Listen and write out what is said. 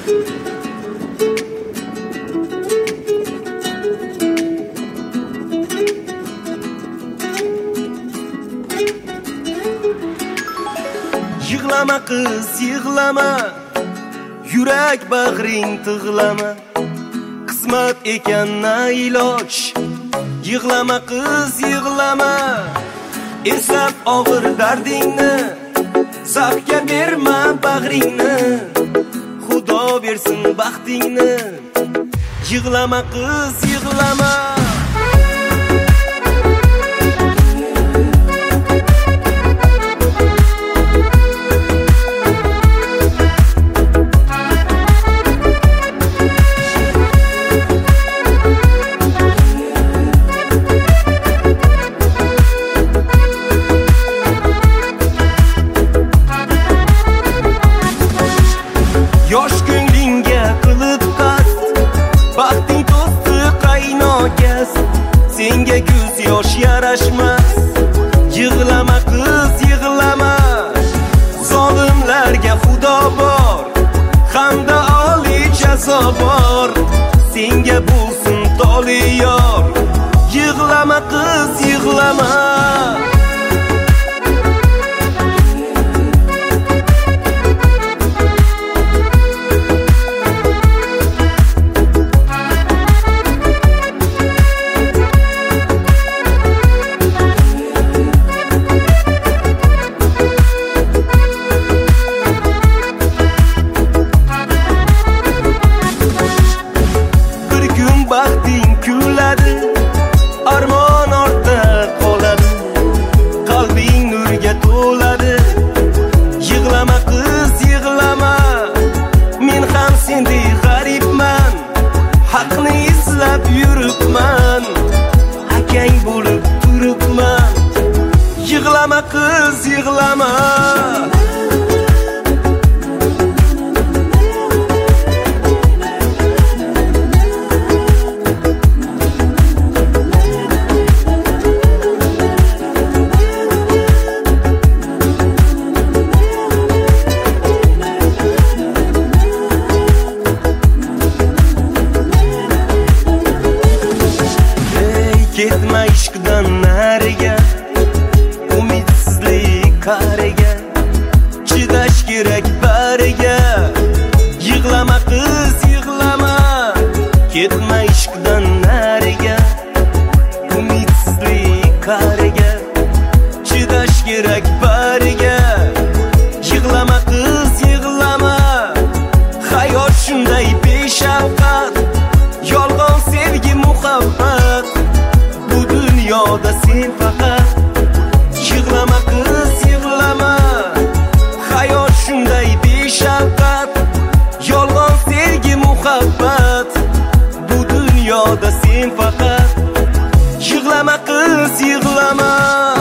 Yig'lama qiz, yig'lama, yurak bag'ring tig'lama, qismat ekan na iloj. Yig'lama qiz, yig'lama, eslab og'ir dardingni, zavqga berma bag'ringni, Xudo bersin baxtingni. Yig'lama qiz, yig'lama. Yosh ko'nglingga qilib qasd, baxting to'sti qaynokas, senga ko'z yosh yarashmas. Yig'lama qiz, yig'lama, zolimlarga Xudo bor, hamda oliy jazo bor, senga bo'lsin toli yor. Yig'lama qiz, yig'lama. Baxting kuladi, armon ortda qoladi, qalbing nurga to'ladi. Yig'lama qiz, yig'lama, men ham sendek g'aribman, haqni izlab yuribman, akang bo'lib turibman. Yig'lama qiz, yig'lama. Ketma ishqdan nariga, umidsizlik qariga, chidash kerak bariga. Yig'lama qiz, yig'lama, ketma ishqdan nariga, umidsizlik qariga, chidash kerak bariga. Yig'lama qiz, yig'lama, hayot shunday beshafqat, yolg'on sevgi muhabbat, dunyoda sen faqat. Yig'lama qiz, yig'lama, hayot shunday beshafqat, yolg'on sevgi muhabbat, bu dunyoda sen faqat. Yig'lama qiz, yig'lama.